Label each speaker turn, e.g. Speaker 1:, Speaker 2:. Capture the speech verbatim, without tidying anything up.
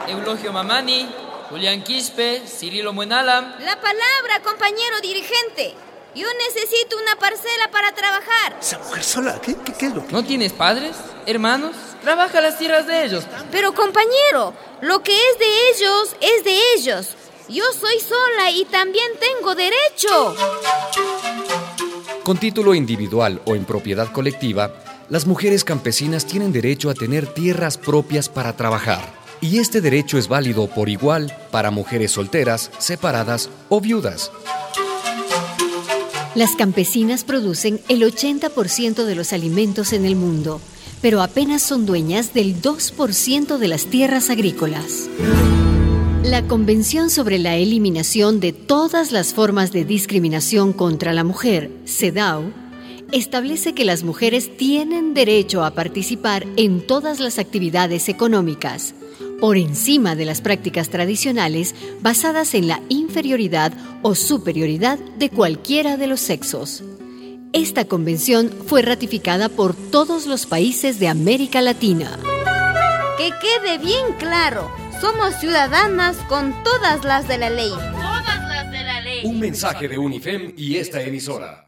Speaker 1: Eulogio Mamani, Julián Quispe, Cirilo Muenalam.
Speaker 2: La palabra, compañero dirigente. Yo necesito una parcela para trabajar.
Speaker 3: ¿Esa mujer sola? ¿Qué, qué, qué es lo que...?
Speaker 1: ¿No tienes padres? ¿Hermanos? Trabaja las tierras de ellos.
Speaker 2: Pero, compañero, lo que es de ellos, es de ellos. Yo soy sola y también tengo derecho.
Speaker 4: Con título individual o en propiedad colectiva, las mujeres campesinas tienen derecho a tener tierras propias para trabajar. Y este derecho es válido por igual para mujeres solteras, separadas o viudas.
Speaker 5: Las campesinas producen el ochenta por ciento de los alimentos en el mundo, pero apenas son dueñas del dos por ciento de las tierras agrícolas. La Convención sobre la Eliminación de todas las formas de discriminación contra la mujer, CEDAW, establece que las mujeres tienen derecho a participar en todas las actividades económicas, por encima de las prácticas tradicionales basadas en la inferioridad o superioridad de cualquiera de los sexos. Esta convención fue ratificada por todos los países de América Latina.
Speaker 2: Que quede bien claro, somos ciudadanas con todas las de la ley.
Speaker 6: Todas las de la ley.
Speaker 4: Un mensaje de UNIFEM y esta emisora.